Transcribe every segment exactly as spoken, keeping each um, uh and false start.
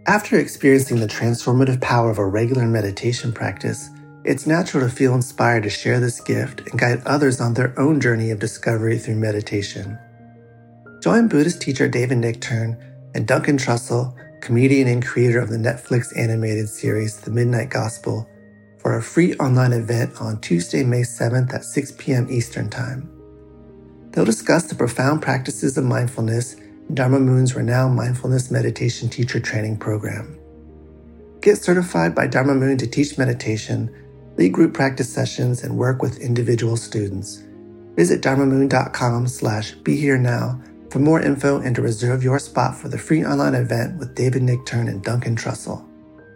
After experiencing the transformative power of a regular meditation practice, it's natural to feel inspired to share this gift and guide others on their own journey of discovery through meditation. Join Buddhist teacher David Nichtern and Duncan Trussell, comedian and creator of the Netflix animated series The Midnight Gospel, for a free online event on Tuesday, May seventh at six p.m. Eastern Time. They'll discuss the profound practices of mindfulness in Dharma Moon's renowned mindfulness meditation teacher training program. Get certified by Dharma Moon to teach meditation, lead group practice sessions, and work with individual students. Visit dharmamoon.com slash be here now for more info and to reserve your spot for the free online event with David Nichtern and Duncan Trussell.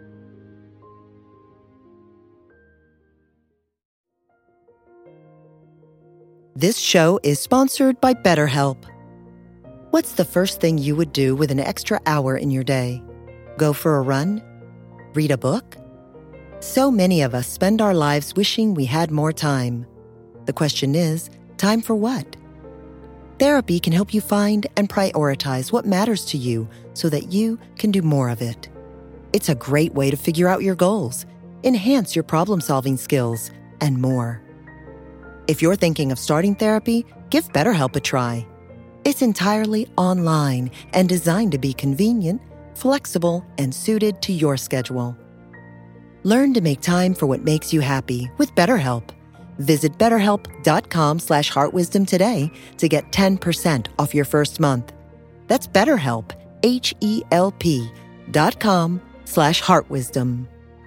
This show is sponsored by BetterHelp. What's the first thing you would do with an extra hour in your day? Go for a run? Read a book? So many of us spend our lives wishing we had more time. The question is, time for what? Therapy can help you find and prioritize what matters to you so that you can do more of it. It's a great way to figure out your goals, enhance your problem-solving skills, and more. If you're thinking of starting therapy, give BetterHelp a try. It's entirely online and designed to be convenient, flexible, and suited to your schedule. Learn to make time for what makes you happy with BetterHelp. Visit betterhelp.com slash heartwisdom today to get ten percent off your first month. That's BetterHelp, H-E-L-P dot com slash heartwisdom.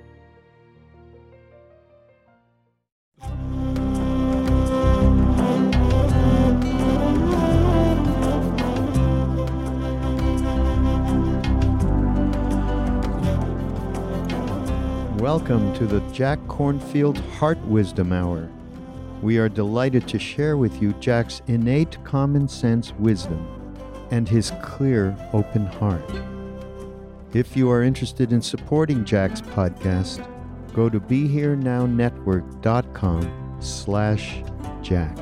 Welcome to the Jack Kornfield Heart Wisdom Hour. We are delighted to share with you Jack's innate common sense wisdom and his clear, open heart. If you are interested in supporting Jack's podcast, go to BeHereNowNetwork.com slash Jack.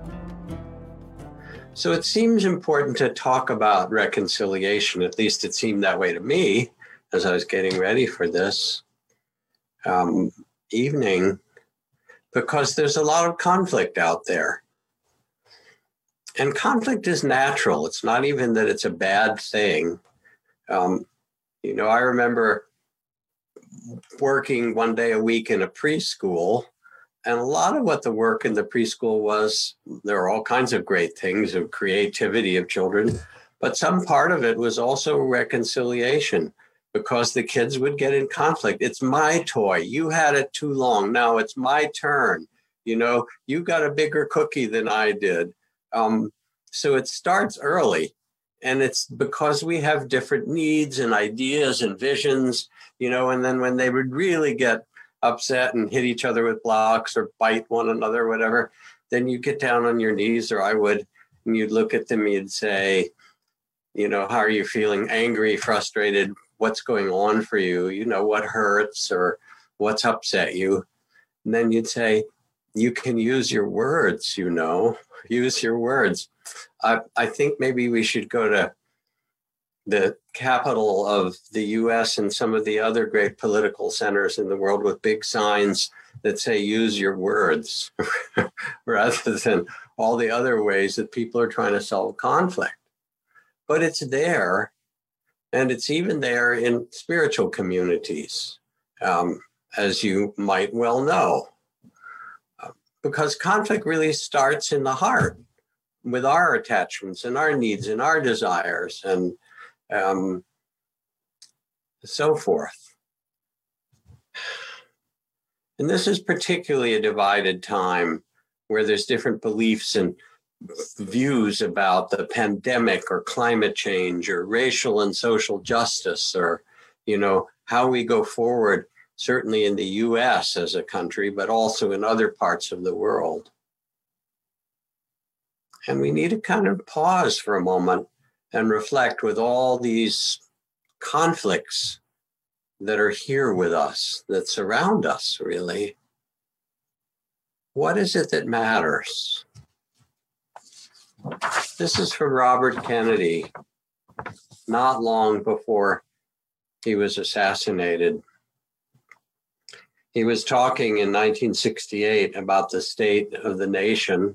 So it seems important to talk about reconciliation. At least it seemed that way to me as I was getting ready for this um, evening, because there's a lot of conflict out there. And conflict is natural. It's not even that it's a bad thing. Um, you know, I remember working one day a week in a preschool, and a lot of what the work in the preschool was, there are all kinds of great things of creativity of children, but some part of it was also reconciliation, because the kids would get in conflict. It's my toy. You had it too long. Now it's my turn. You know, you got a bigger cookie than I did. Um, so it starts early. And it's because we have different needs and ideas and visions, you know, and then when they would really get upset and hit each other with blocks or bite one another or whatever, then you get down on your knees, or I would, and you'd look at them and you'd say, you know, how are you feeling? Angry, frustrated? What's going on for you? You know, what hurts or what's upset you? And then you'd say, you can use your words, you know, use your words. I, I think maybe we should go to the capital of the U S and some of the other great political centers in the world with big signs that say, use your words, rather than all the other ways that people are trying to solve conflict. But it's there. And it's even there in spiritual communities, um, as you might well know, uh, because conflict really starts in the heart with our attachments and our needs and our desires and um, so forth. And this is particularly a divided time where there's different beliefs and views about the pandemic or climate change or racial and social justice, or, you know, how we go forward, certainly in the U S as a country, but also in other parts of the world. And we need to kind of pause for a moment and reflect with all these conflicts that are here with us, that surround us, really. What is it that matters? This is from Robert Kennedy, not long before he was assassinated. He was talking in nineteen sixty-eight about the state of the nation.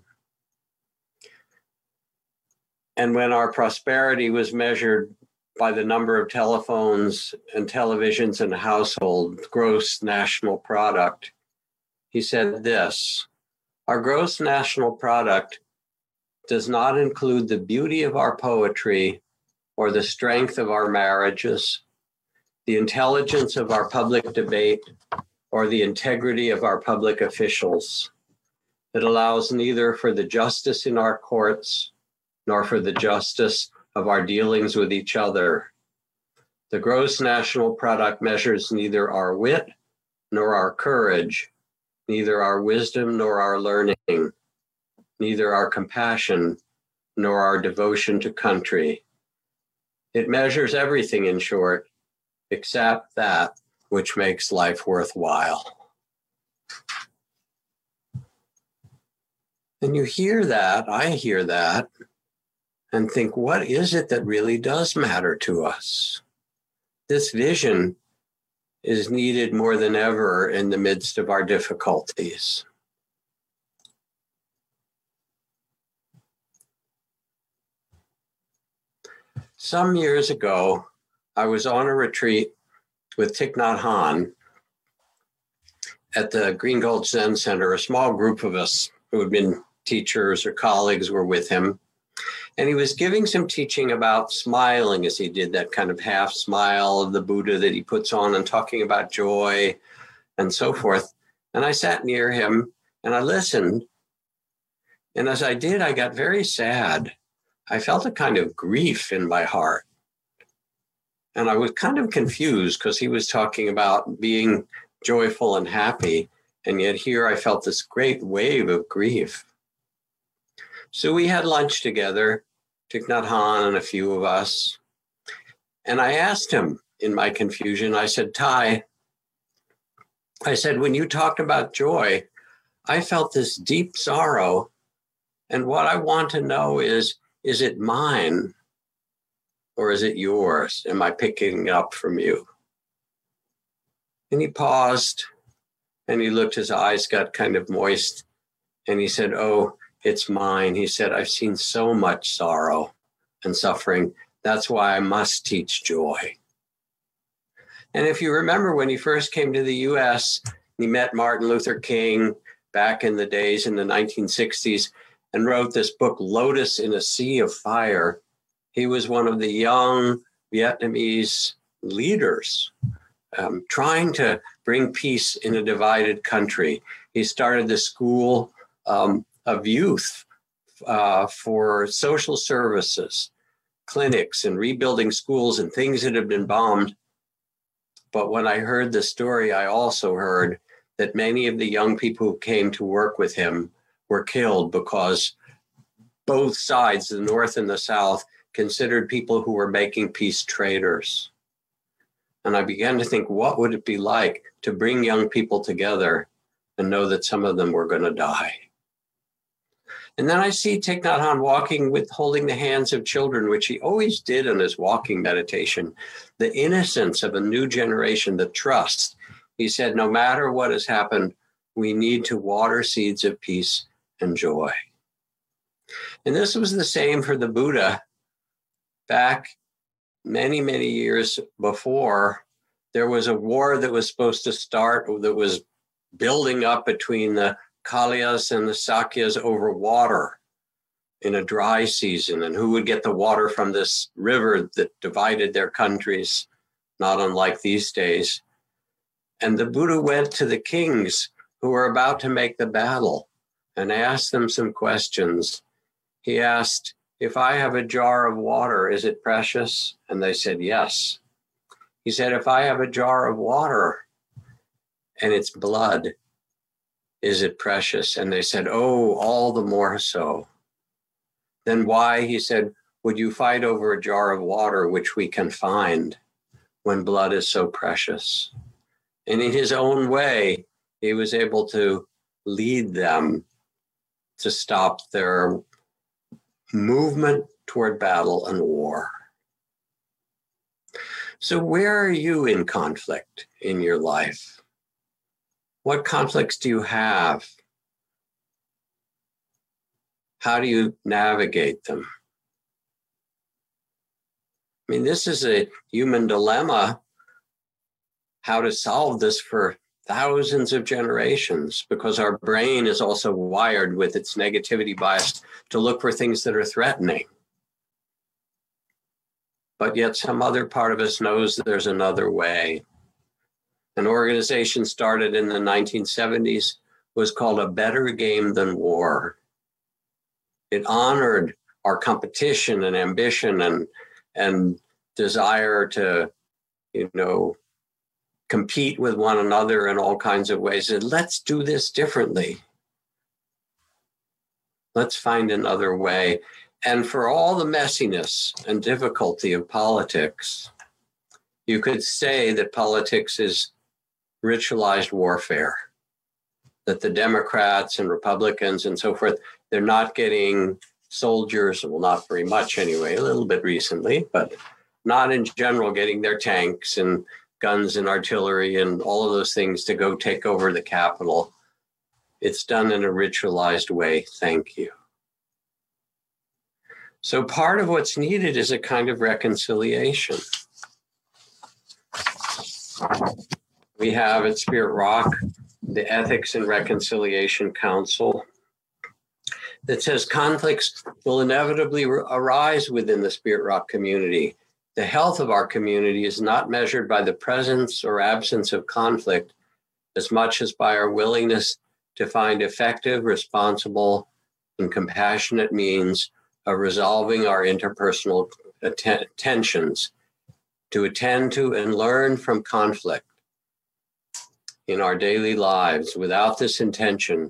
And when our prosperity was measured by the number of telephones and televisions in a household, gross national product, he said this: our gross national product does not include the beauty of our poetry or the strength of our marriages, the intelligence of our public debate, or the integrity of our public officials. It allows neither for the justice in our courts nor for the justice of our dealings with each other. The gross national product measures neither our wit nor our courage, neither our wisdom nor our learning, neither our compassion nor our devotion to country. It measures everything, in short, except that which makes life worthwhile. And you hear that, I hear that, and think, what is it that really does matter to us? This vision is needed more than ever in the midst of our difficulties. Some years ago, I was on a retreat with Thich Nhat Hanh at the Green Gulch Zen Center. A small group of us who had been teachers or colleagues were with him. And he was giving some teaching about smiling as he did that kind of half smile of the Buddha that he puts on, and talking about joy and so forth. And I sat near him and I listened. And as I did, I got very sad. I felt a kind of grief in my heart. And I was kind of confused because he was talking about being joyful and happy. And yet here I felt this great wave of grief. So we had lunch together, Thich Nhat Hanh and a few of us. And I asked him in my confusion, I said, Thai, I said, when you talked about joy, I felt this deep sorrow. And what I want to know is, is it mine or is it yours? Am I picking it up from you? And he paused and he looked, his eyes got kind of moist. And he said, oh, it's mine. He said, I've seen so much sorrow and suffering. That's why I must teach joy. And if you remember when he first came to the U S, he met Martin Luther King back in the days in the nineteen sixties and wrote this book, Lotus in a Sea of Fire. He was one of the young Vietnamese leaders um, trying to bring peace in a divided country. He started the school um, of youth uh, for social services, clinics, and rebuilding schools and things that had been bombed. But when I heard the story, I also heard that many of the young people who came to work with him were killed because both sides, the North and the South, considered people who were making peace traitors. And I began to think, what would it be like to bring young people together and know that some of them were going to die? And then I see Thich Nhat Hanh walking with, holding the hands of children, which he always did in his walking meditation, the innocence of a new generation, the trust. He said, no matter what has happened, we need to water seeds of peace and joy. And this was the same for the Buddha. Back many, many years before, there was a war that was supposed to start, that was building up between the Kalyas and the Sakyas over water in a dry season, and who would get the water from this river that divided their countries, not unlike these days. And the Buddha went to the kings who were about to make the battle and asked them some questions. He asked, if I have a jar of water, is it precious? And they said, yes. He said, if I have a jar of water and it's blood, is it precious? And they said, oh, all the more so. Then why, he said, would you fight over a jar of water which we can find when blood is so precious? And in his own way, he was able to lead them to stop their movement toward battle and war. So where are you in conflict in your life? What conflicts do you have? How do you navigate them? I mean, this is a human dilemma, how to solve this for thousands of generations, because our brain is also wired with its negativity bias to look for things that are threatening. But yet some other part of us knows that there's another way. An organization started in the nineteen seventies was called A Better Game Than War. It honored our competition and ambition and, and desire to, you know, compete with one another in all kinds of ways. And let's do this differently. Let's find another way. And for all the messiness and difficulty of politics, you could say that politics is ritualized warfare, that the Democrats and Republicans and so forth, they're not getting soldiers, well, not very much anyway, a little bit recently, but not in general getting their tanks and guns and artillery and all of those things to go take over the Capitol. It's done in a ritualized way. Thank you. So part of what's needed is a kind of reconciliation. We have at Spirit Rock the Ethics and Reconciliation Council that says conflicts will inevitably arise within the Spirit Rock community. The health of our community is not measured by the presence or absence of conflict as much as by our willingness to find effective, responsible, and compassionate means of resolving our interpersonal att- tensions, to attend to and learn from conflict in our daily lives. Without this intention,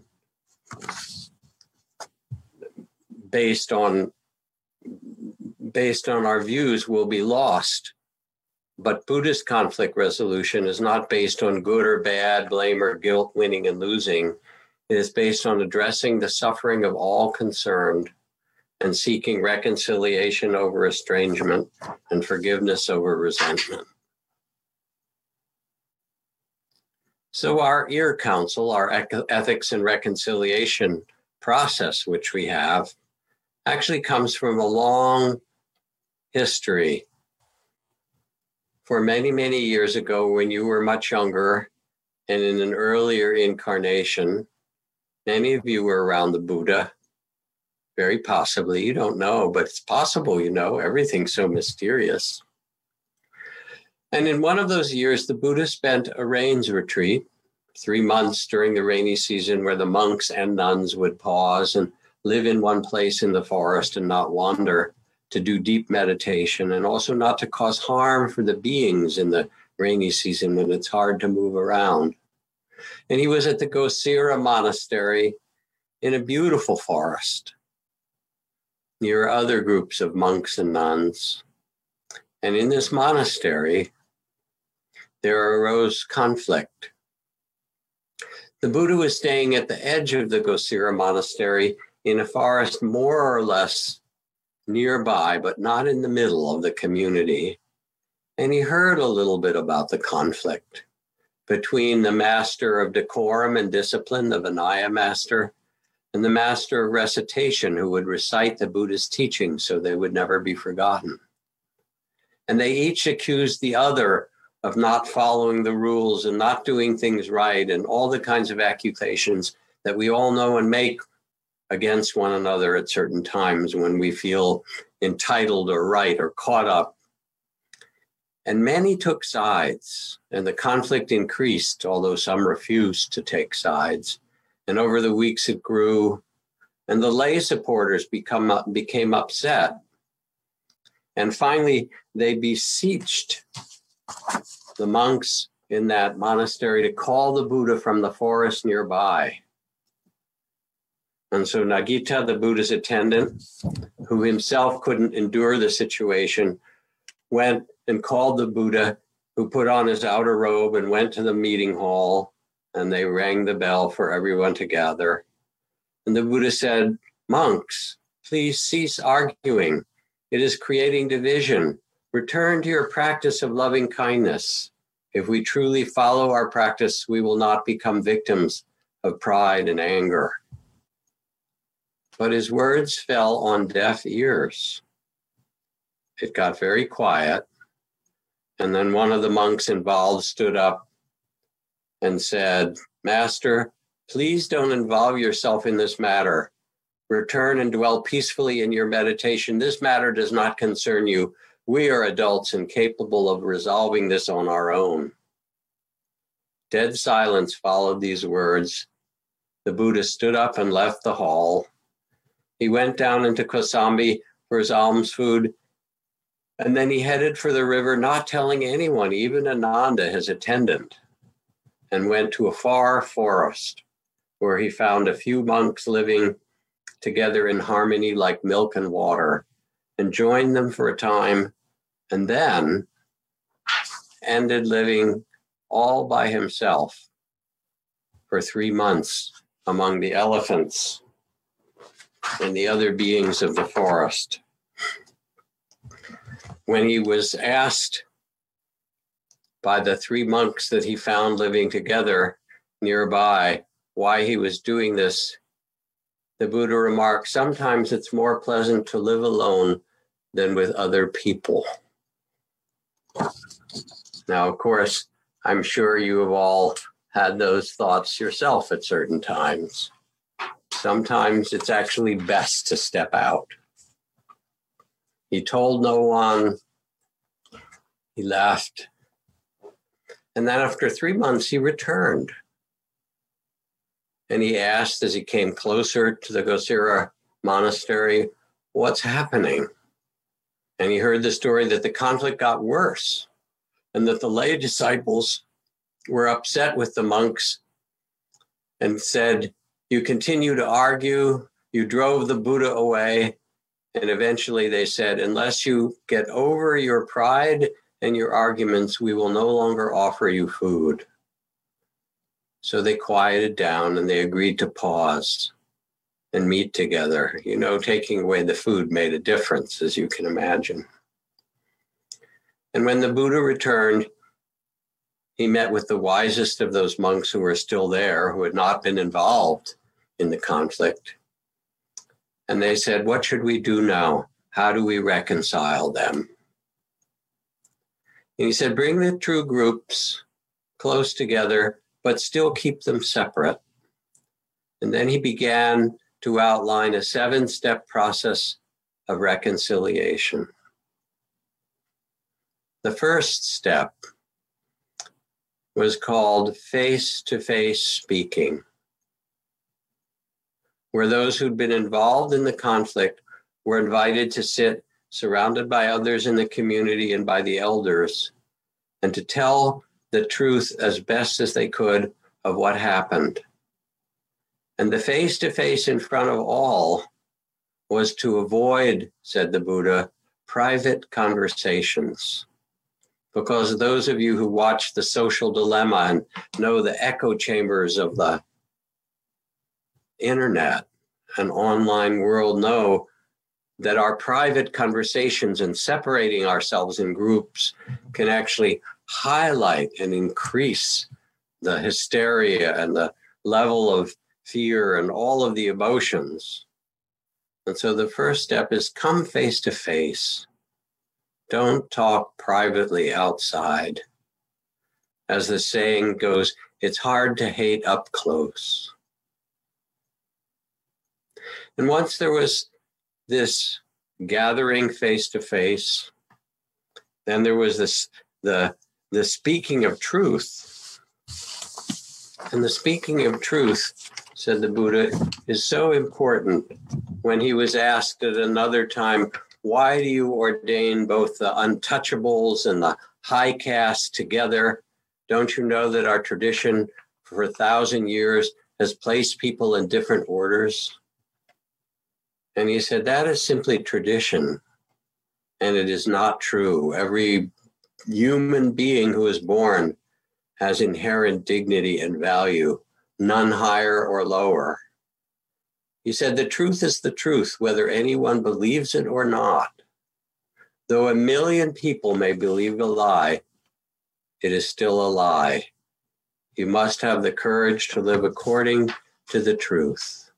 based on based on our views, will be lost. But Buddhist conflict resolution is not based on good or bad, blame or guilt, winning and losing. It is based on addressing the suffering of all concerned and seeking reconciliation over estrangement and forgiveness over resentment. So our E A R Council, our Ethics and Reconciliation process, which we have, actually comes from a long history. For many, many years ago, when you were much younger and in an earlier incarnation, many of you were around the Buddha. Very possibly, you don't know, but it's possible, you know, everything's so mysterious. And in one of those years, the Buddha spent a rains retreat, three months during the rainy season, where the monks and nuns would pause and live in one place in the forest and not wander, to do deep meditation, and also not to cause harm for the beings in the rainy season when it's hard to move around. And he was at the Gosira Monastery in a beautiful forest near other groups of monks and nuns. And in this monastery, there arose conflict. The Buddha was staying at the edge of the Gosira Monastery in a forest more or less nearby, but not in the middle of the community. And he heard a little bit about the conflict between the master of decorum and discipline, the Vinaya master, and the master of recitation, who would recite the Buddha's teachings so they would never be forgotten. And they each accused the other of not following the rules and not doing things right, and all the kinds of accusations that we all know and make against one another at certain times when we feel entitled or right or caught up. And many took sides, and the conflict increased, although some refused to take sides. And over the weeks it grew, and the lay supporters become, became upset. And finally, they beseeched the monks in that monastery to call the Buddha from the forest nearby. And so Nagita, the Buddha's attendant, who himself couldn't endure the situation, went and called the Buddha, who put on his outer robe and went to the meeting hall, and they rang the bell for everyone to gather. And the Buddha said, "Monks, please cease arguing. It is creating division. Return to your practice of loving kindness. If we truly follow our practice, we will not become victims of pride and anger. But his words fell on deaf ears. It got very quiet. And then one of the monks involved stood up and said, Master, please don't involve yourself in this matter. Return and dwell peacefully in your meditation. This matter does not concern you. We are adults and capable of resolving this on our own. Dead silence followed these words. The Buddha stood up and left the hall. He went down into Kosambi for his alms food, and then he headed for the river, not telling anyone, even Ananda, his attendant, and went to a far forest where he found a few monks living together in harmony like milk and water, and joined them for a time, and then ended living all by himself for three months among the elephants and the other beings of the forest. When he was asked by the three monks that he found living together nearby why he was doing this, the Buddha remarked, sometimes it's more pleasant to live alone than with other people. Now, of course, I'm sure you have all had those thoughts yourself at certain times. Sometimes it's actually best to step out. He told no one. He left. And then after three months, he returned. And he asked, as he came closer to the Gosira monastery, what's happening? And he heard the story that the conflict got worse and that the lay disciples were upset with the monks and said, you continue to argue, you drove the Buddha away. And eventually they said, unless you get over your pride and your arguments, we will no longer offer you food. So they quieted down and they agreed to pause and meet together. You know, taking away the food made a difference, as you can imagine. And when the Buddha returned, he met with the wisest of those monks who were still there, who had not been involved in the conflict. And they said, what should we do now? How do we reconcile them? And he said, bring the true groups close together, but still keep them separate. And then he began to outline a seven-step process of reconciliation. The first step was called face-to-face speaking, where those who'd been involved in the conflict were invited to sit surrounded by others in the community and by the elders, and to tell the truth as best as they could of what happened. And the face-to-face in front of all was to avoid, said the Buddha, private conversations. Because those of you who watch The Social Dilemma and know the echo chambers of the internet and online world know that our private conversations and separating ourselves in groups can actually highlight and increase the hysteria and the level of fear and all of the emotions. And so the first step is come face to face. Don't talk privately outside. As the saying goes, it's hard to hate up close. And once there was this gathering face to face, then there was this the the speaking of truth. And the speaking of truth, said the Buddha, is so important. When he was asked at another time, why do you ordain both the untouchables and the high caste together? Don't you know that our tradition for a thousand years has placed people in different orders? And he said, that is simply tradition, and it is not true. Every human being who is born has inherent dignity and value, none higher or lower. He said, the truth is the truth, whether anyone believes it or not. Though a million people may believe a lie, it is still a lie. You must have the courage to live according to the truth.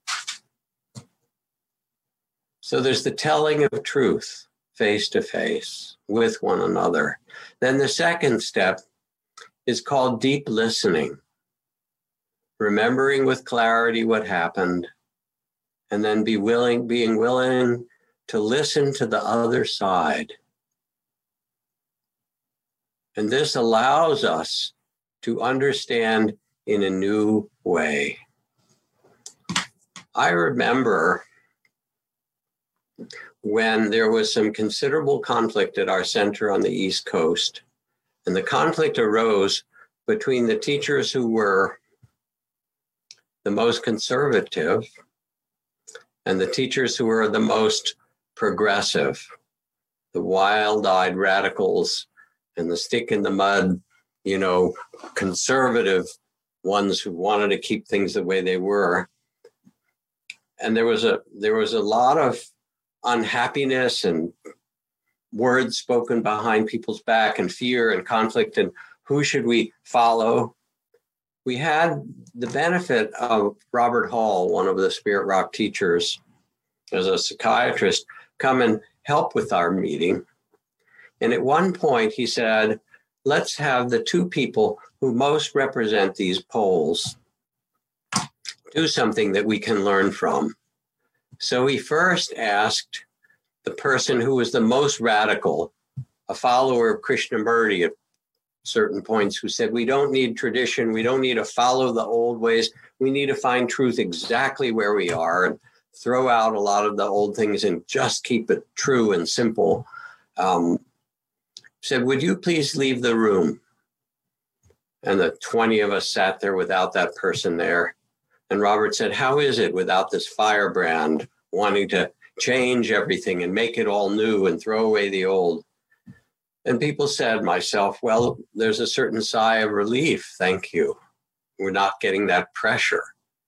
So there's the telling of truth face to face with one another. Then the second step is called deep listening, remembering with clarity what happened, and then be willing, being willing to listen to the other side. And this allows us to understand in a new way. I remember when there was some considerable conflict at our center on the East Coast, and the conflict arose between the teachers who were the most conservative and the teachers who were the most progressive, the wild-eyed radicals and the stick in the mud, you know, conservative ones who wanted to keep things the way they were. And there was a there was a lot of unhappiness and words spoken behind people's back and fear and conflict and who should we follow? We had the benefit of Robert Hall, one of the Spirit Rock teachers, as a psychiatrist, come and help with our meeting. And at one point he said, let's have the two people who most represent these poles do something that we can learn from. So he first asked the person who was the most radical, a follower of Krishnamurti at certain points, who said, we don't need tradition, we don't need to follow the old ways, we need to find truth exactly where we are and throw out a lot of the old things and just keep it true and simple. Um, said, would you please leave the room? And the twenty of us sat there without that person there. And Robert said, how is it without this firebrand wanting to change everything and make it all new and throw away the old? And people said, myself, well, there's a certain sigh of relief. Thank you. We're not getting that pressure.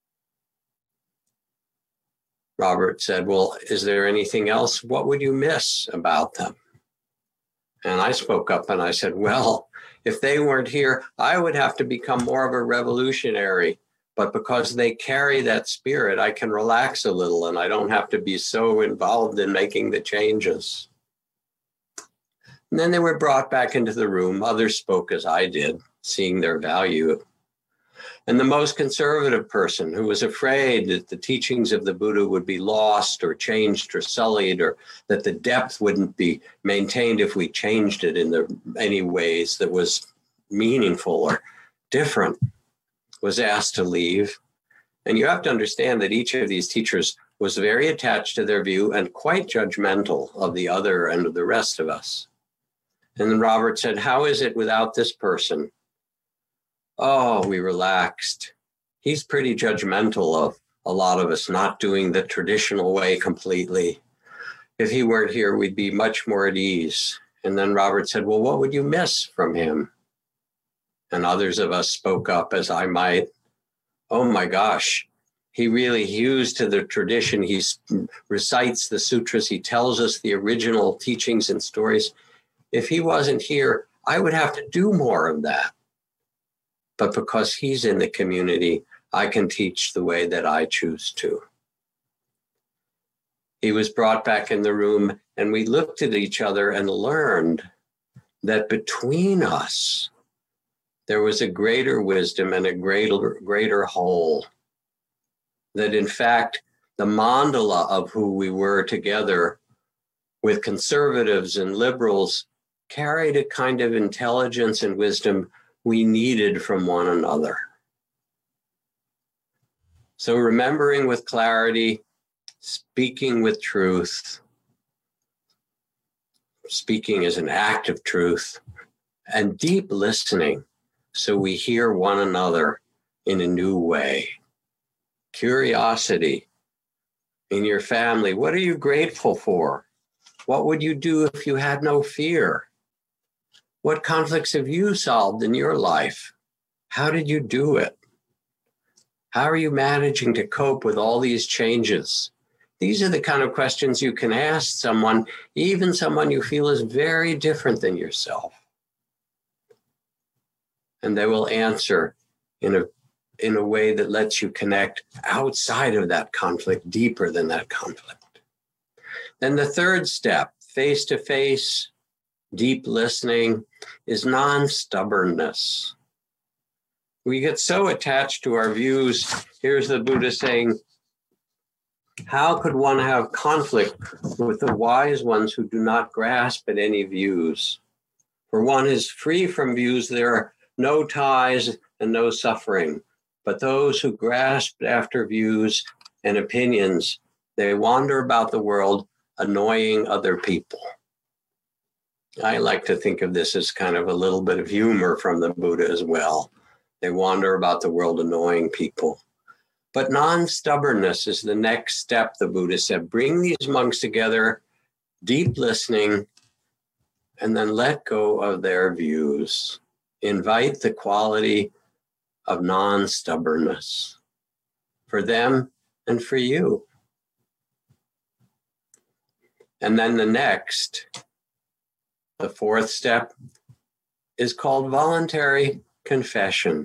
Robert said, well, is there anything else? What would you miss about them? And I spoke up and I said, well, if they weren't here, I would have to become more of a revolutionary. But because they carry that spirit, I can relax a little and I don't have to be so involved in making the changes. And then they were brought back into the room. Others spoke as I did, seeing their value. And the most conservative person who was afraid that the teachings of the Buddha would be lost or changed or sullied, or that the depth wouldn't be maintained if we changed it in the, any ways that was meaningful or different, was asked to leave. And you have to understand that each of these teachers was very attached to their view and quite judgmental of the other and of the rest of us. And then Robert said, how is it without this person? Oh, we relaxed. He's pretty judgmental of a lot of us not doing the traditional way completely. If he weren't here, we'd be much more at ease. And then Robert said, well, what would you miss from him? And others of us spoke up as I might. Oh my gosh, he really hews to the tradition. He recites the sutras. He tells us the original teachings and stories. If he wasn't here, I would have to do more of that. But because he's in the community, I can teach the way that I choose to. He was brought back in the room and we looked at each other and learned that between us, there was a greater wisdom and a greater, greater whole. That in fact, the mandala of who we were together with conservatives and liberals carried a kind of intelligence and wisdom we needed from one another. So remembering with clarity, speaking with truth, speaking as an act of truth, and deep listening so we hear one another in a new way. Curiosity in your family. What are you grateful for? What would you do if you had no fear? What conflicts have you solved in your life? How did you do it? How are you managing to cope with all these changes? These are the kind of questions you can ask someone, even someone you feel is very different than yourself. And they will answer in a, in a way that lets you connect outside of that conflict, deeper than that conflict. Then the third step, face-to-face, deep listening, is non-stubbornness. We get so attached to our views. Here's the Buddha saying, how could one have conflict with the wise ones who do not grasp at any views? For one is free from views, there are no ties and no suffering. But those who grasp after views and opinions, they wander about the world, annoying other people. I like to think of this as kind of a little bit of humor from the Buddha as well. They wander about the world, annoying people. But non-stubbornness is the next step, the Buddha said. Bring these monks together, deep listening, and then let go of their views. Invite the quality of non-stubbornness for them and for you. And then the next, the fourth step, is called voluntary confession.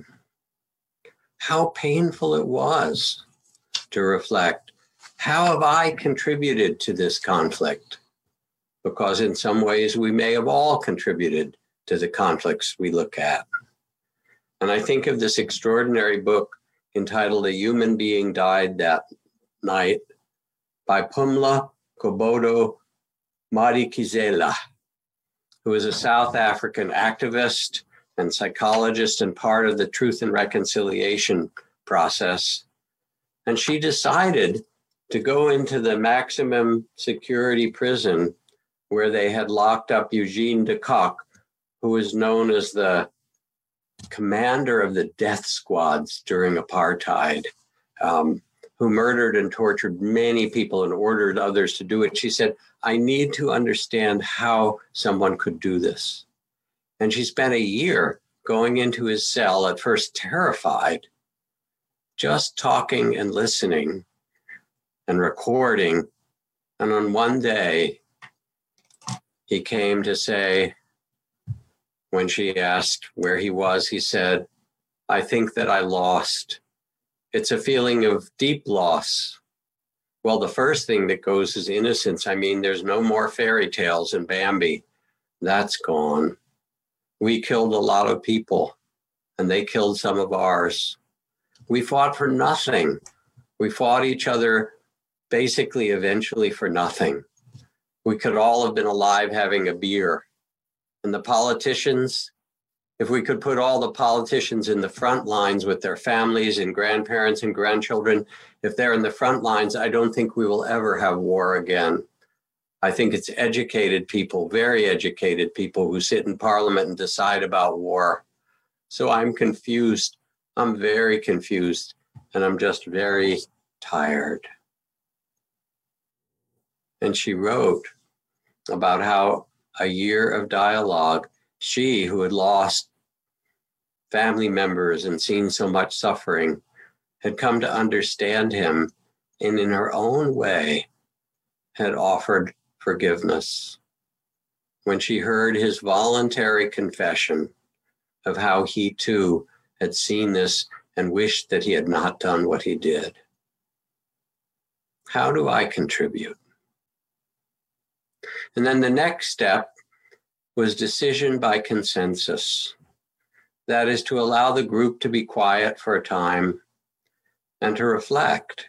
How painful it was to reflect, how have I contributed to this conflict? Because in some ways we may have all contributed to the conflicts we look at. And I think of this extraordinary book entitled A Human Being Died That Night by Pumla Gobodo Madikizela, who is a South African activist and psychologist and part of the Truth and Reconciliation process. And she decided to go into the maximum security prison where they had locked up Eugene de Kock, who was known as the commander of the death squads during apartheid, um, who murdered and tortured many people and ordered others to do it. She said, I need to understand how someone could do this. And she spent a year going into his cell, at first terrified, just talking and listening and recording. And on one day, he came to say, when she asked where he was, he said, I think that I lost. It's a feeling of deep loss. Well, the first thing that goes is innocence. I mean, there's no more fairy tales in Bambi. That's gone. We killed a lot of people, and they killed some of ours. We fought for nothing. We fought each other basically eventually for nothing. We could all have been alive having a beer. And the politicians, if we could put all the politicians in the front lines with their families and grandparents and grandchildren, if they're in the front lines, I don't think we will ever have war again. I think it's educated people, very educated people who sit in parliament and decide about war. So I'm confused. I'm very confused, and I'm just very tired. And she wrote about how a year of dialogue, she who had lost family members and seen so much suffering, had come to understand him, and in her own way had offered forgiveness. When she heard his voluntary confession of how he too had seen this and wished that he had not done what he did. How do I contribute? And then the next step was decision by consensus. That is to allow the group to be quiet for a time and to reflect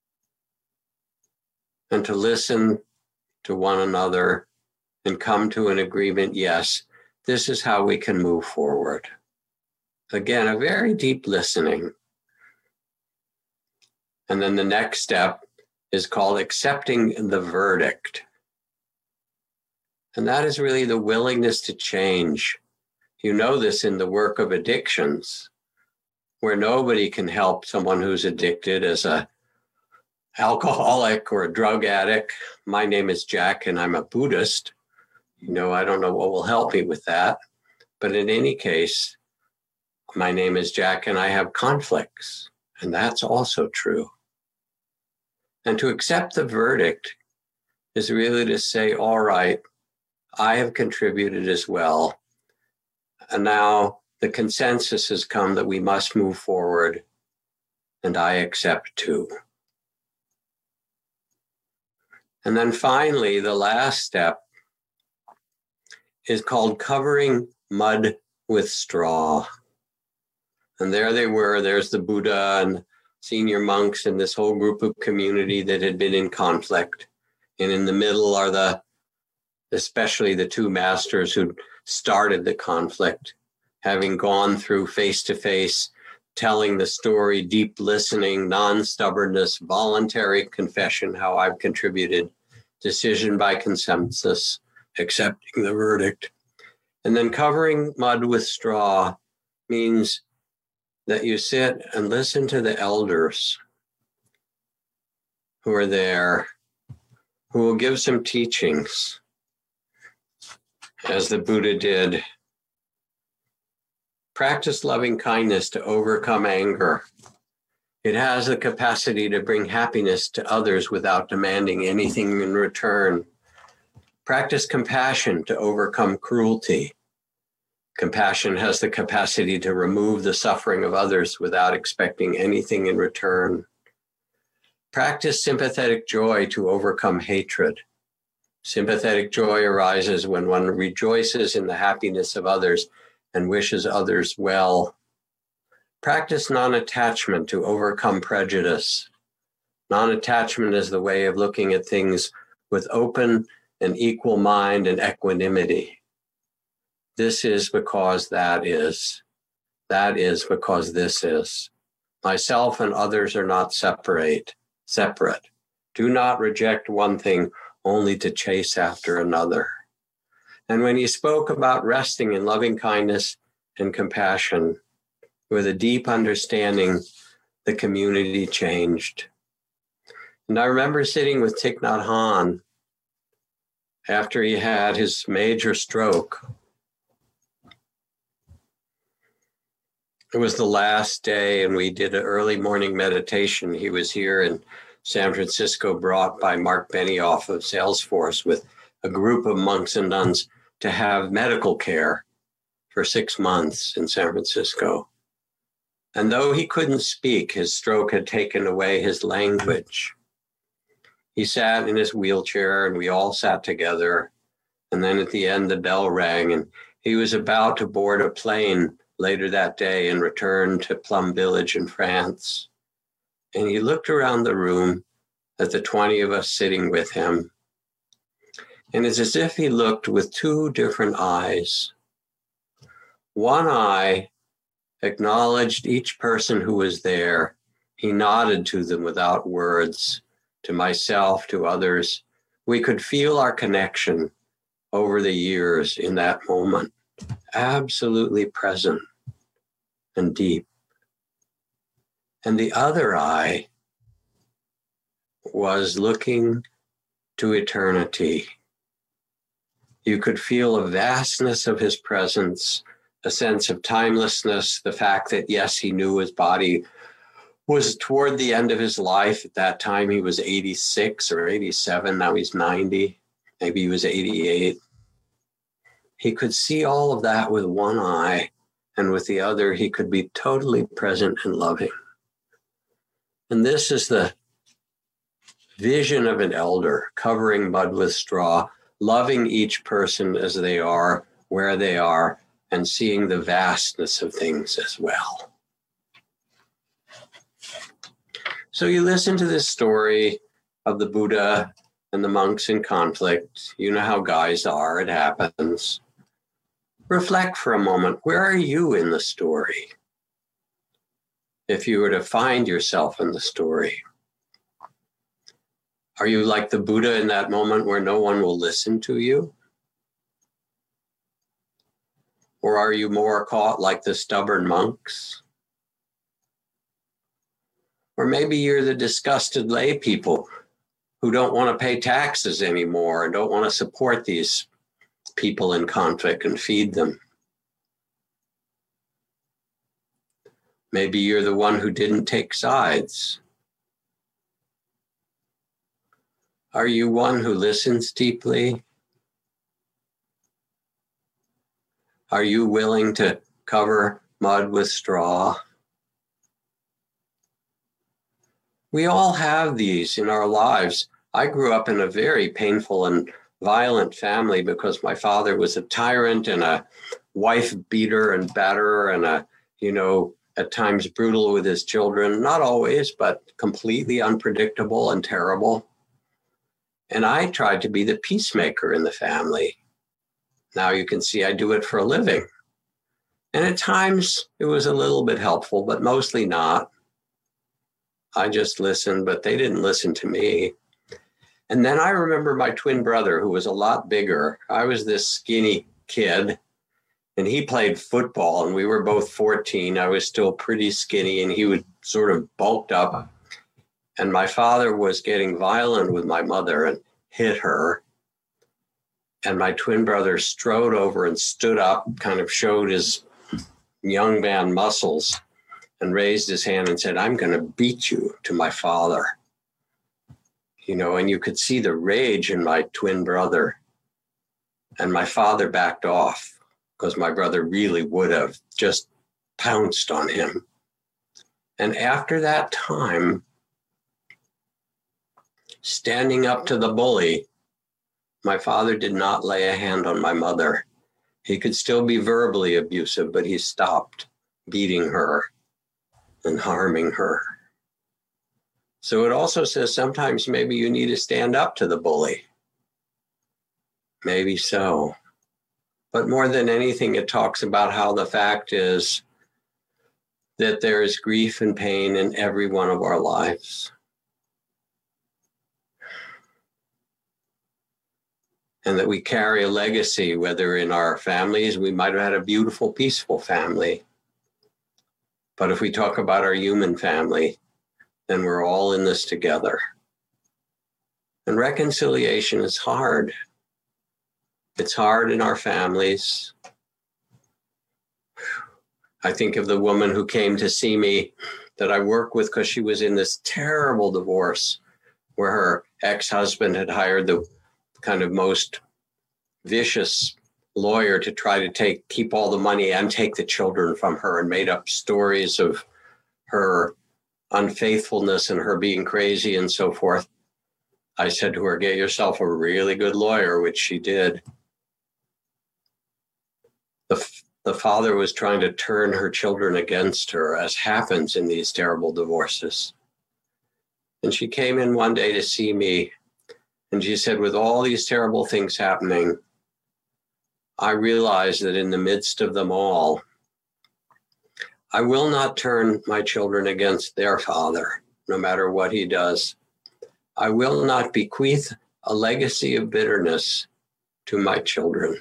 and to listen to one another and come to an agreement. Yes, this is how we can move forward. Again, a very deep listening. And then the next step is called accepting the verdict. And that is really the willingness to change. You know this in the work of addictions, where nobody can help someone who's addicted as a alcoholic or a drug addict. My name is Jack and I'm a Buddhist. You know, I don't know what will help me with that. But in any case, my name is Jack and I have conflicts. And that's also true. And to accept the verdict is really to say, all right, I have contributed as well. And now the consensus has come that we must move forward, and I accept too. And then finally, the last step is called covering mud with straw. And there they were, there's the Buddha and senior monks and this whole group of community that had been in conflict. And in the middle are the, especially the two masters who started the conflict, having gone through face-to-face, telling the story, deep listening, non-stubbornness, voluntary confession, how I've contributed, decision by consensus, accepting the verdict. And then covering mud with straw means that you sit and listen to the elders who are there, who will give some teachings, as the Buddha did. Practice loving kindness to overcome anger. It has the capacity to bring happiness to others without demanding anything in return. Practice compassion to overcome cruelty. Compassion has the capacity to remove the suffering of others without expecting anything in return. Practice sympathetic joy to overcome hatred. Sympathetic joy arises when one rejoices in the happiness of others and wishes others well. Practice non-attachment to overcome prejudice. Non-attachment is the way of looking at things with open and equal mind and equanimity. This is because that is. That is because this is. Myself and others are not separate. Separate. Do not reject one thing only to chase after another. And when he spoke about resting in loving kindness and compassion, with a deep understanding, the community changed. And I remember sitting with Thich Nhat Hanh after he had his major stroke. It was the last day, and we did an early morning meditation. He was here in San Francisco, brought by Mark Benioff of Salesforce with a group of monks and nuns to have medical care for six months in San Francisco. And though he couldn't speak, his stroke had taken away his language. He sat in his wheelchair, and we all sat together. And then at the end, the bell rang, and he was about to board a plane later that day and return to Plum Village in France. And he looked around the room at the twenty of us sitting with him. And it's as if he looked with two different eyes. One eye acknowledged each person who was there. He nodded to them without words, to myself, to others. We could feel our connection over the years in that moment. Absolutely present and deep. And the other eye was looking to eternity. You could feel a vastness of his presence, a sense of timelessness, the fact that, yes, he knew his body was toward the end of his life. At that time, he was eighty-six or eighty-seven. Now he's ninety. Maybe he was eighty-eight. He could see all of that with one eye, and with the other, he could be totally present and loving. And this is the vision of an elder, covering mud with straw, loving each person as they are, where they are, and seeing the vastness of things as well. So you listen to this story of the Buddha and the monks in conflict. You know how guys are, it happens. Reflect for a moment. Where are you in the story? If you were to find yourself in the story, are you like the Buddha in that moment where no one will listen to you? Or are you more caught like the stubborn monks? Or maybe you're the disgusted lay people who don't want to pay taxes anymore and don't want to support these people in conflict and feed them. Maybe you're the one who didn't take sides. Are you one who listens deeply? Are you willing to cover mud with straw? We all have these in our lives. I grew up in a very painful and violent family because my father was a tyrant and a wife beater and batterer and a, you know, at times brutal with his children. Not always, but completely unpredictable and terrible. And I tried to be the peacemaker in the family. Now you can see I do it for a living. And at times it was a little bit helpful, but mostly not. I just listened, but they didn't listen to me. And then I remember my twin brother, who was a lot bigger. I was this skinny kid, and he played football, and we were both fourteen. I was still pretty skinny, and he was sort of bulked up. And my father was getting violent with my mother and hit her. And my twin brother strode over and stood up, kind of showed his young man muscles, and raised his hand and said, "I'm going to beat you," to my father. You know, and you could see the rage in my twin brother. And my father backed off because my brother really would have just pounced on him. And after that time, standing up to the bully, my father did not lay a hand on my mother. He could still be verbally abusive, but he stopped beating her and harming her. So it also says sometimes maybe you need to stand up to the bully. Maybe so. But more than anything, it talks about how the fact is that there is grief and pain in every one of our lives. And that we carry a legacy, whether in our families, we might have had a beautiful, peaceful family. But if we talk about our human family, then we're all in this together. And reconciliation is hard. It's hard in our families. I think of the woman who came to see me that I work with because she was in this terrible divorce where her ex-husband had hired the kind of most vicious lawyer to try to take, keep all the money and take the children from her, and made up stories of her unfaithfulness and her being crazy and so forth. I said to her, "Get yourself a really good lawyer," which she did. The, the father was trying to turn her children against her, as happens in these terrible divorces. And she came in one day to see me, and she said, with all these terrible things happening, I realized that in the midst of them all, I will not turn my children against their father, no matter what he does. I will not bequeath a legacy of bitterness to my children.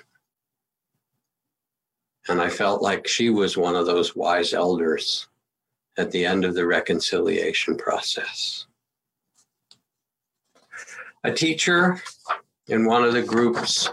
And I felt like she was one of those wise elders at the end of the reconciliation process. A teacher in one of the groups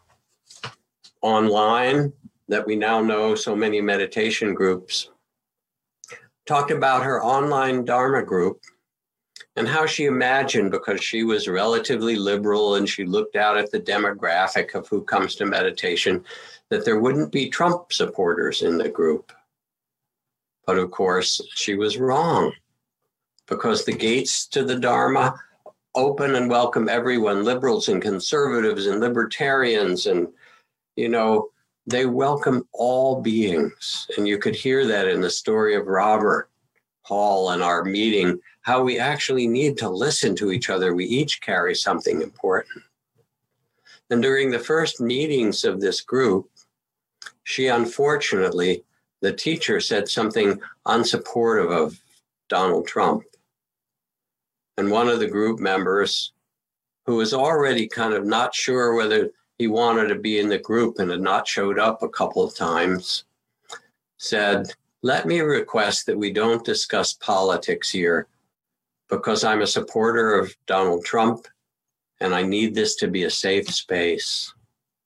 online that we now know, so many meditation groups, talked about her online Dharma group and how she imagined, because she was relatively liberal and she looked out at the demographic of who comes to meditation, that there wouldn't be Trump supporters in the group. But of course, she was wrong, because the gates to the Dharma open and welcome everyone, liberals and conservatives and libertarians, and, you know, they welcome all beings. And you could hear that in the story of Robert Hall and our meeting, how we actually need to listen to each other. We each carry something important. And during the first meetings of this group, she unfortunately, the teacher said something unsupportive of Donald Trump. And one of the group members, who was already kind of not sure whether he wanted to be in the group and had not showed up a couple of times, said, "Let me request that we don't discuss politics here, because I'm a supporter of Donald Trump and I need this to be a safe space."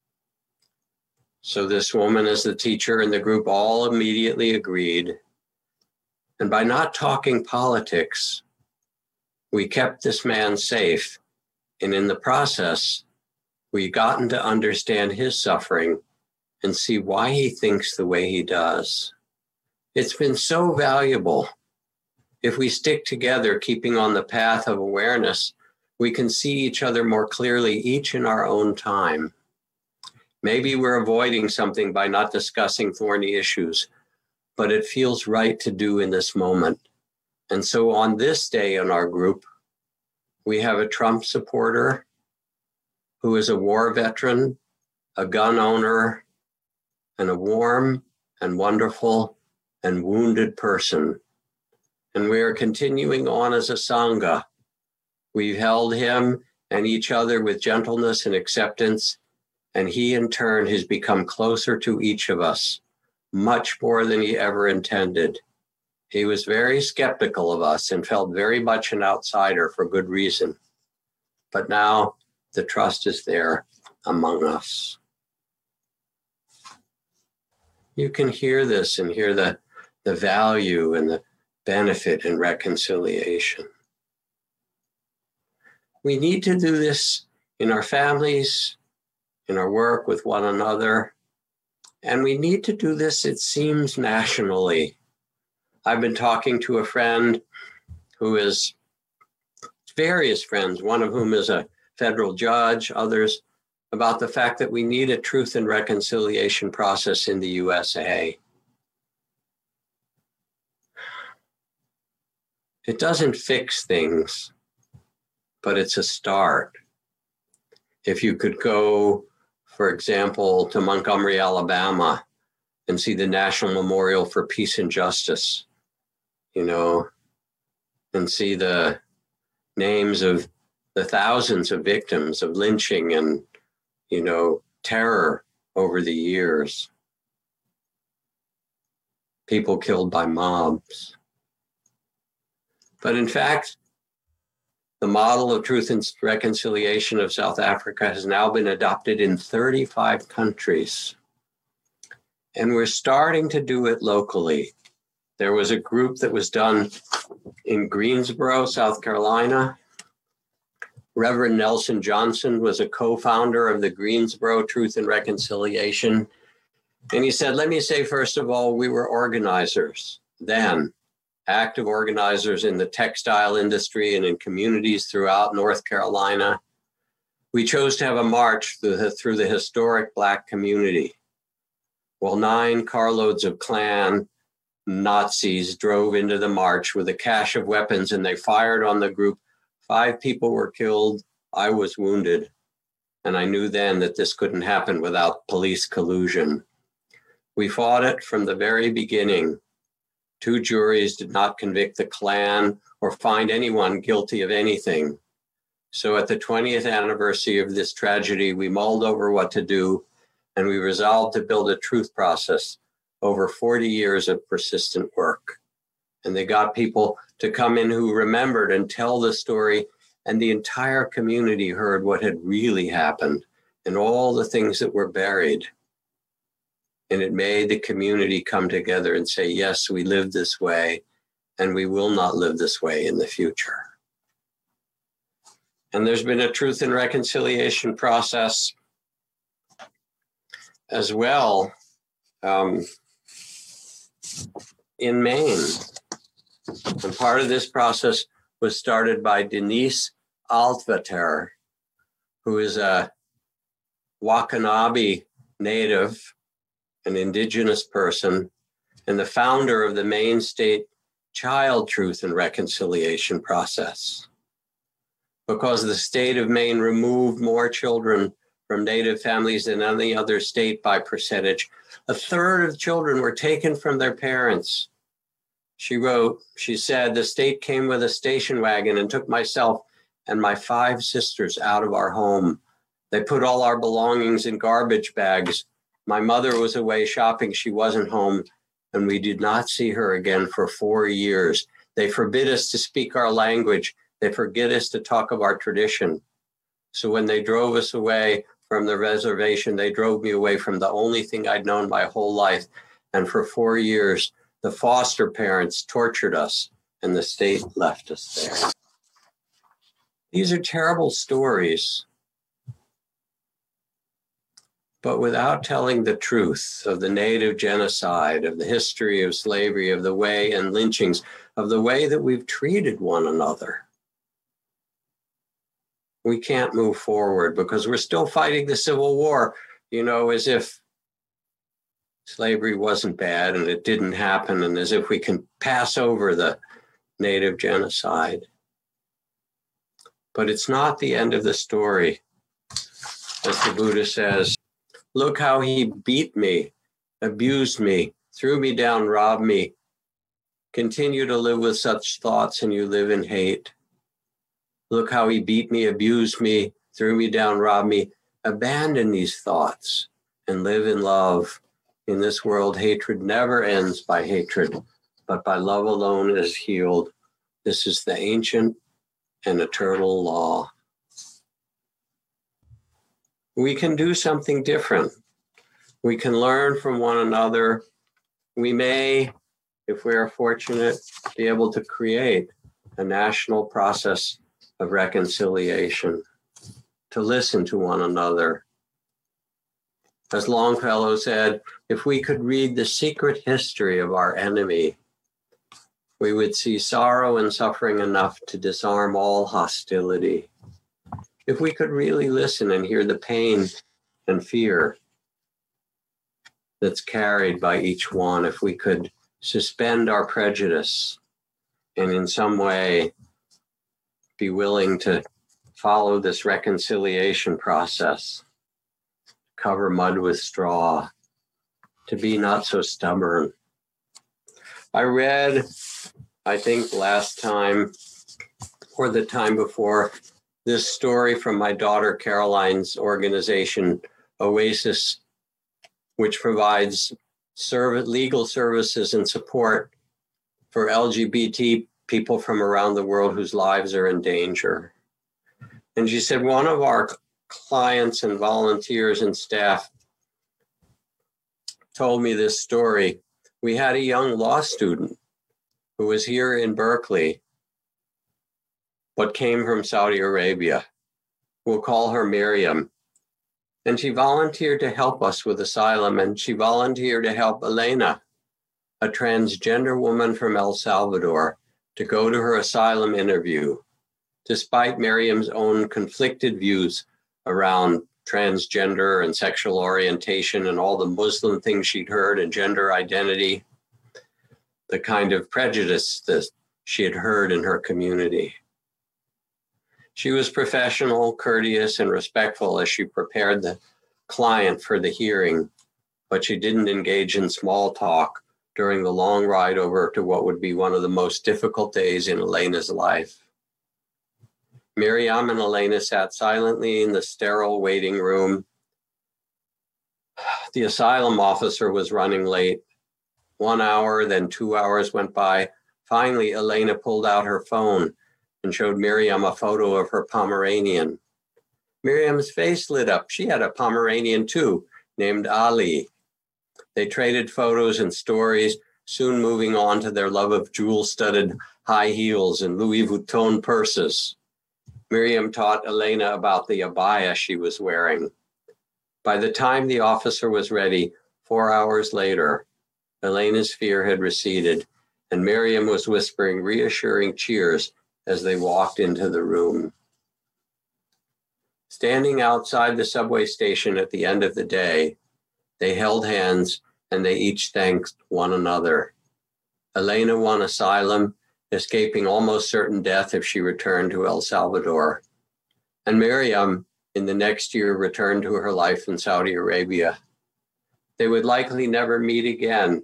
So this woman, as the teacher and the group, all immediately agreed. And by not talking politics, we kept this man safe And in the process, we've gotten to understand his suffering and see why he thinks the way he does. It's been so valuable. If we stick together, keeping on the path of awareness, we can see each other more clearly, each in our own time. Maybe we're avoiding something by not discussing thorny issues, but it feels right to do in this moment. And so on this day in our group, we have a Trump supporter who is a war veteran, a gun owner, and a warm and wonderful and wounded person. And we are continuing on as a Sangha. We've held him and each other with gentleness and acceptance, and he in turn has become closer to each of us, much more than he ever intended. He was very skeptical of us and felt very much an outsider for good reason. But now the trust is there among us. You can hear this and hear the, the value and the benefit in reconciliation. We need to do this in our families, in our work with one another, and we need to do this, it seems, nationally. I've been talking to a friend who is, various friends, one of whom is a federal judge, others, about the fact that we need a truth and reconciliation process in the U S A. It doesn't fix things, but it's a start. If you could go, for example, to Montgomery, Alabama, and see the National Memorial for Peace and Justice, you know, and see the names of the thousands of victims of lynching and, you know, terror over the years. People killed by mobs. But in fact, the model of truth and reconciliation of South Africa has now been adopted in thirty-five countries. And we're starting to do it locally. There was a group that was done in Greensboro, South Carolina. Reverend Nelson Johnson was a co-founder of the Greensboro Truth and Reconciliation. And he said, let me say, first of all, we were organizers then, active organizers in the textile industry and in communities throughout North Carolina. We chose to have a march through the, through the historic Black community. Well, nine carloads of Klan Nazis drove into the march with a cache of weapons, and they fired on the group. Five people were killed. I was wounded. And I knew then that this couldn't happen without police collusion. We fought it from the very beginning. Two juries did not convict the Klan or find anyone guilty of anything. So at the twentieth anniversary of this tragedy, we mulled over what to do, and we resolved to build a truth process over forty years of persistent work. And they got people to come in who remembered and tell the story, and the entire community heard what had really happened and all the things that were buried. And it made the community come together and say, yes, we live this way, and we will not live this way in the future. And there's been a truth and reconciliation process as well um, in Maine. And part of this process was started by Denise Altvater, who is a Wakanaabe native, an indigenous person, and the founder of the Maine State Child Truth and Reconciliation process. Because the state of Maine removed more children from Native families than any other state by percentage, a third of children were taken from their parents. She wrote, she said, the state came with a station wagon and took myself and my five sisters out of our home. They put all our belongings in garbage bags. My mother was away shopping. She wasn't home, and we did not see her again for four years. They forbid us to speak our language. They forbid us to talk of our tradition. So when they drove us away from the reservation, they drove me away from the only thing I'd known my whole life. And for four years, the foster parents tortured us, and the state left us there. These are terrible stories. But without telling the truth of the native genocide, of the history of slavery, of the way and lynchings, of the way that we've treated one another, we can't move forward because we're still fighting the Civil War, you know, as if slavery wasn't bad and it didn't happen, and as if we can pass over the native genocide. But it's not the end of the story. As the Buddha says, look how he beat me, abused me, threw me down, robbed me. Continue to live with such thoughts and you live in hate. Look how he beat me, abused me, threw me down, robbed me. Abandon these thoughts and live in love. In this world, hatred never ends by hatred, but by love alone is healed. This is the ancient and eternal law. We can do something different. We can learn from one another. We may, if we are fortunate, be able to create a national process of reconciliation, to listen to one another. As Longfellow said, if we could read the secret history of our enemy, we would see sorrow and suffering enough to disarm all hostility. If we could really listen and hear the pain and fear that's carried by each one, if we could suspend our prejudice and in some way be willing to follow this reconciliation process, cover mud with straw, to be not so stubborn. I read, I think last time or the time before, this story from my daughter Caroline's organization, Oasis, which provides serv- legal services and support for L G B T people from around the world whose lives are in danger. And she said, one of our clients and volunteers and staff told me this story. We had a young law student who was here in Berkeley, but came from Saudi Arabia. We'll call her Miriam. And she volunteered to help us with asylum, and she volunteered to help Elena, a transgender woman from El Salvador, to go to her asylum interview, despite Miriam's own conflicted views around transgender and sexual orientation and all the Muslim things she'd heard and gender identity, the kind of prejudice that she had heard in her community. She was professional, courteous, and respectful as she prepared the client for the hearing, but she didn't engage in small talk during the long ride over to what would be one of the most difficult days in Elena's life. Miriam and Elena sat silently in the sterile waiting room. The asylum officer was running late. One hour, then two hours went by. Finally, Elena pulled out her phone and showed Miriam a photo of her Pomeranian. Miriam's face lit up. She had a Pomeranian too, named Ali. They traded photos and stories, soon moving on to their love of jewel-studded high heels and Louis Vuitton purses. Miriam taught Elena about the abaya she was wearing. By the time the officer was ready, four hours later, Elena's fear had receded, and Miriam was whispering reassuring cheers as they walked into the room. Standing outside the subway station at the end of the day, they held hands and they each thanked one another. Elena won asylum, escaping almost certain death if she returned to El Salvador. And Miriam, in the next year, returned to her life in Saudi Arabia. They would likely never meet again,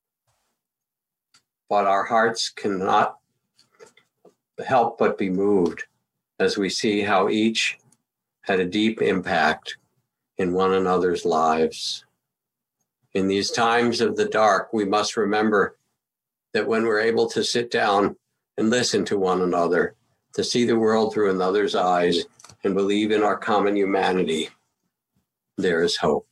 but our hearts cannot help but be moved as we see how each had a deep impact in one another's lives. In these times of the dark, we must remember that when we're able to sit down and listen to one another, to see the world through another's eyes and believe in our common humanity, there is hope.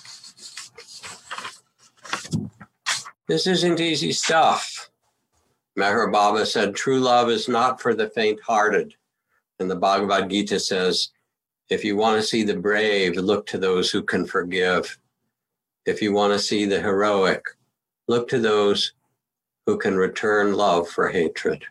This isn't easy stuff. Meher Baba said, true love is not for the faint-hearted. And the Bhagavad Gita says, if you want to see the brave, look to those who can forgive. If you want to see the heroic, look to those who can return love for hatred.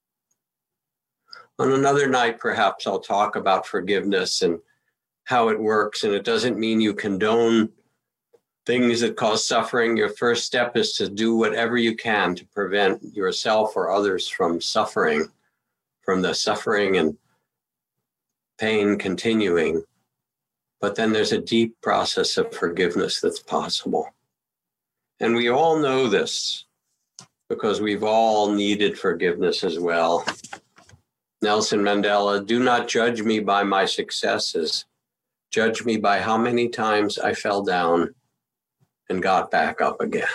On another night, perhaps I'll talk about forgiveness and how it works. And it doesn't mean you condone things that cause suffering. Your first step is to do whatever you can to prevent yourself or others from suffering, from the suffering and pain continuing. But then there's a deep process of forgiveness that's possible. And we all know this because we've all needed forgiveness as well. Nelson Mandela, do not judge me by my successes. Judge me by how many times I fell down and got back up again.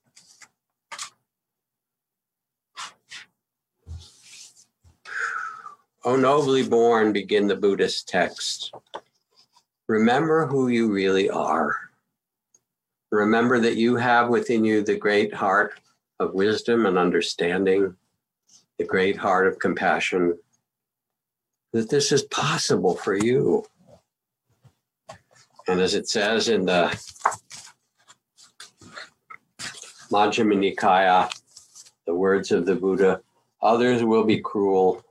O nobly born, begin the Buddhist text. Remember who you really are. Remember that you have within you the great heart of wisdom and understanding, the great heart of compassion, that this is possible for you. And as it says in the Majjhima Nikaya, the words of the Buddha, others will be cruel,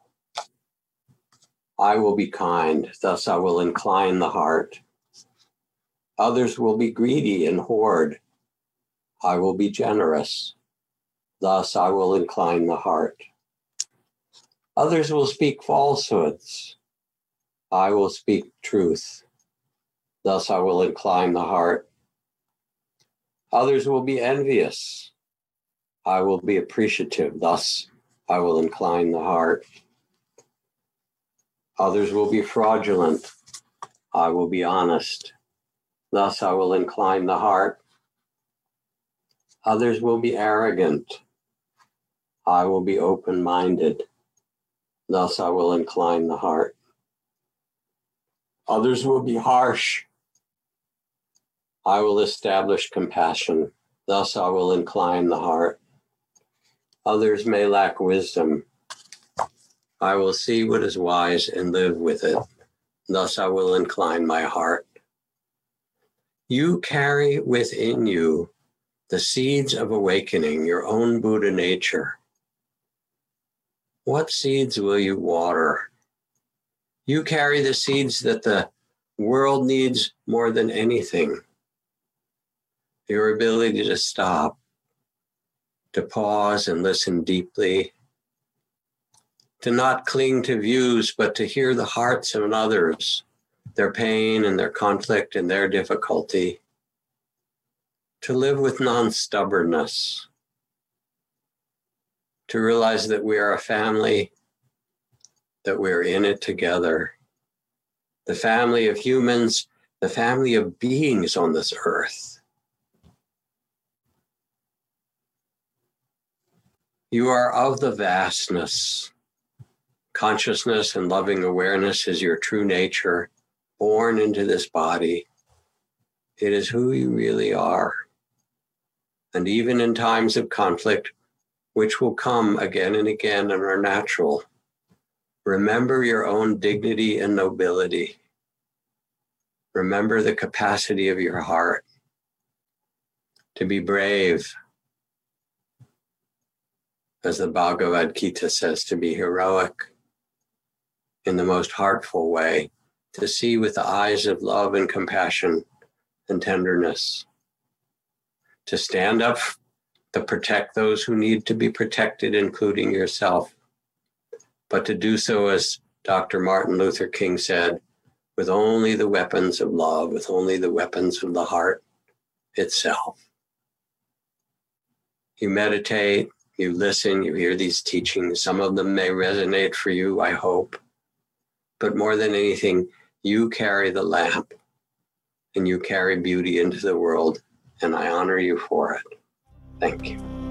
I will be kind, thus I will incline the heart. Others will be greedy and hoard, I will be generous, thus I will incline the heart. Others will speak falsehoods, I will speak truth, thus I will incline the heart. Others will be envious, I will be appreciative, thus I will incline the heart. Others will be fraudulent, I will be honest, thus I will incline the heart. Others will be arrogant, I will be open-minded, thus I will incline the heart. Others will be harsh, I will establish compassion, thus I will incline the heart. Others may lack wisdom, I will see what is wise and live with it, thus I will incline my heart. You carry within you the seeds of awakening, your own Buddha nature. What seeds will you water? You carry the seeds that the world needs more than anything. Your ability to stop, to pause and listen deeply, to not cling to views, but to hear the hearts of others, their pain and their conflict and their difficulty, to live with non-stubbornness, to realize that we are a family, that we're in it together, the family of humans, the family of beings on this earth. You are of the vastness. Consciousness and loving awareness is your true nature, born into this body. It is who you really are. And even in times of conflict, which will come again and again and are natural, remember your own dignity and nobility. Remember the capacity of your heart to be brave, as the Bhagavad Gita says, to be heroic in the most heartful way, to see with the eyes of love and compassion and tenderness, to stand up to protect those who need to be protected, including yourself, but to do so, as Doctor Martin Luther King said, with only the weapons of love, with only the weapons of the heart itself. You meditate, you listen, you hear these teachings. Some of them may resonate for you, I hope. But more than anything, you carry the lamp and you carry beauty into the world, and I honor you for it. Thank you.